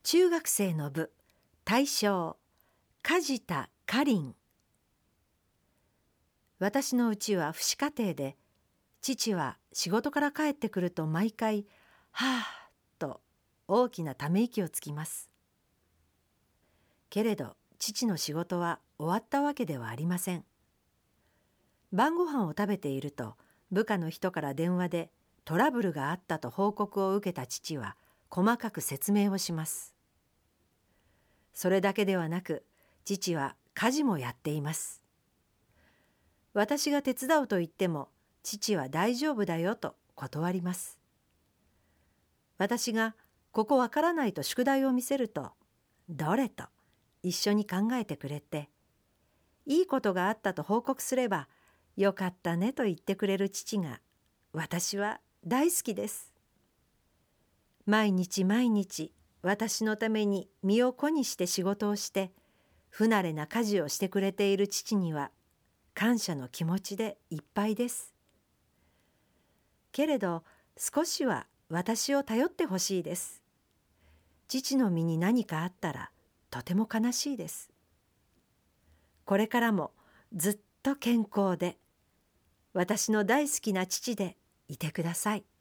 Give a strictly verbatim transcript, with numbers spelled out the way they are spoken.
中学生の部大賞梶田かりん。私のうちは父子家庭で、父は仕事から帰ってくると毎回「はあ」と大きなため息をつきます。けれど父の仕事は終わったわけではありません。晩ご飯を食べていると部下の人から電話でトラブルがあったと報告を受けた父は細かく説明をします。それだけではなく、父は家事もやっています。私が手伝うと言っても、父は大丈夫だよと断ります。私がここわからないと宿題を見せると、どれと一緒に考えてくれて、いいことがあったと報告すれば、よかったねと言ってくれる父が、私は大好きです。毎日毎日、私のために身を粉にして仕事をして、不慣れな家事をしてくれている父には、感謝の気持ちでいっぱいです。けれど、少しは私を頼ってほしいです。父の身に何かあったら、とても悲しいです。これからもずっと健康で、私の大好きな父でいてください。